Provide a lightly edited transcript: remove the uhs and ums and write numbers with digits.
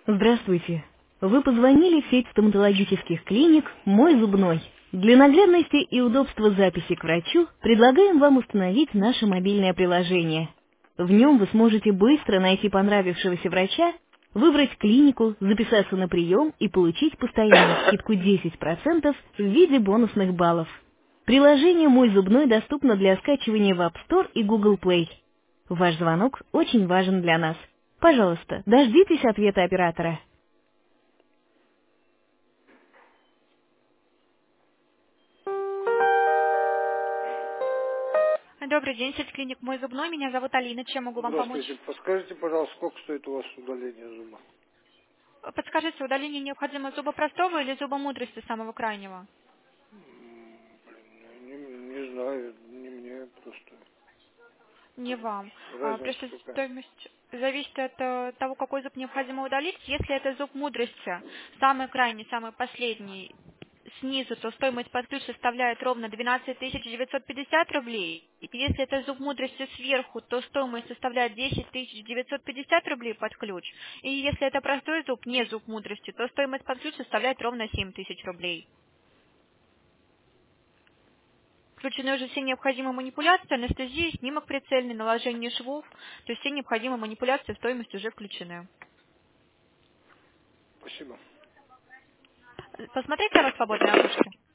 Здравствуйте. Вы позвонили в сеть стоматологических клиник «Мой зубной». Для наглядности и удобства записи к врачу предлагаем вам установить наше мобильное приложение. В нем вы сможете быстро найти понравившегося врача, выбрать клинику, записаться на прием и получить постоянную скидку 10% в виде бонусных баллов. Приложение «Мой зубной» доступно для скачивания в App Store и Google Play. Ваш звонок очень важен для нас. Пожалуйста, дождитесь ответа оператора. Добрый день, сеть клиник «Мой зубной». Меня зовут Алина. Чем могу вам помочь? Здравствуйте. Подскажите, пожалуйста, сколько стоит у вас удаление зуба? Подскажите, удаление необходимо зуба простого или зуба мудрости самого крайнего? Не знаю, не мне просто. Не вам. Разница Просто какая? стоимость зависит от того, какой зуб необходимо удалить. Если это зуб мудрости, самый крайний, самый последний, снизу, то стоимость под ключ составляет ровно 12 950 рублей. И если это зуб мудрости сверху, то стоимость составляет 10 950 рублей под ключ. И если это простой зуб, не зуб мудрости, то стоимость под ключ составляет ровно 7 тысяч рублей. Включены уже все необходимые манипуляции, анестезия, снимок прицельный, наложение швов, то есть все необходимые манипуляции в стоимость уже включены. Спасибо. Посмотрите на свободное окошко.